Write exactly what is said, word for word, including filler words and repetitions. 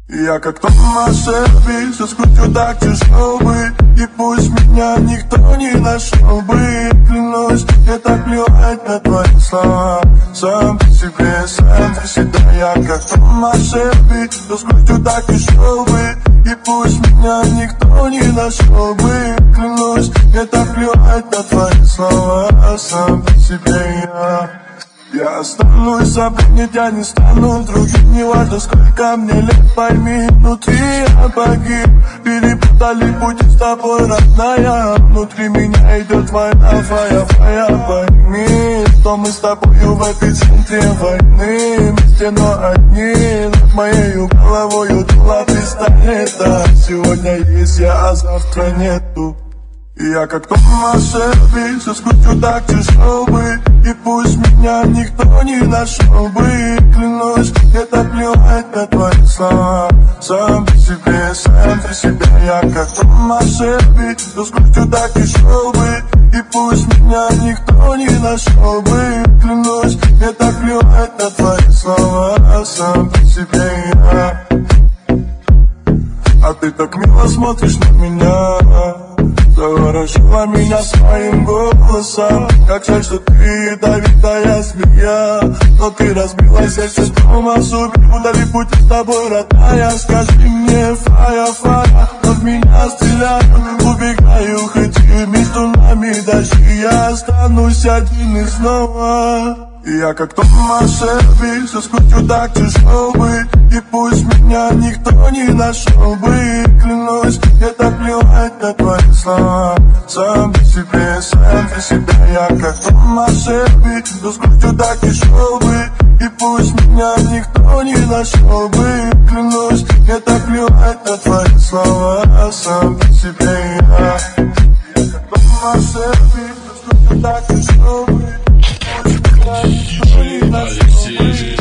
Я как Томас Шелби, все скрутил так тяжело бы. И пусть меня никто не нашел бы. Клянусь, мне так плевать на твои слова. Сам по себе, сам за себя. Я как Томас Шелби, все скрутил так тяжело бы. И пусть меня никто не нашел бы. Клянусь, мне так плевать на твои слова. Сам по себе я. Я останусь, запомнить я не стану другим. Не важно, сколько мне лет, пойми, внутри я погиб. Перепутали пути с тобой, родная. Внутри меня идет война, твоя, твоя, пойми, что мы с тобою в эпицентре войны. Вместе, но одни, над моею головою дуло пистолета. Сегодня есть я, а завтра нету. Я как Томас Шелби, все скрутил так тяжело бы. И пусть меня никто не нашел бы. Клянусь, мне так плевать на твои слова. Сам по себе, сам за себя. Я как Томас Шелби, все скрутил так тяжело бы. И пусть меня никто не нашел бы. Клянусь, мне так плевать на твои слова. Сам по себе я. А ты так мило смотришь на меня, заворожила меня своим голосом. Как жаль, что ты ядовитая змея. Но ты разбила сердце с Томасу. Удали пути с тобой, родная. Скажи мне, фая, фая, но в меня стреляют. Убегаю, хоть и между нами дожди. Я останусь один и снова. Я как Томас Шелби, все скрутил так тяжело бы. И пусть меня никто не нашел бы. Клянусь, мне так плевать на твои слова. Сам по себе, сам за себя. Я как Томас Шелби, все скрутил так тяжело бы. И пусть меня никто не нашел бы. Клянусь, мне так плевать на твои слова. Сам по себе я. Я как Томас Шелби, все скрутил так тяжело бы. Алексей.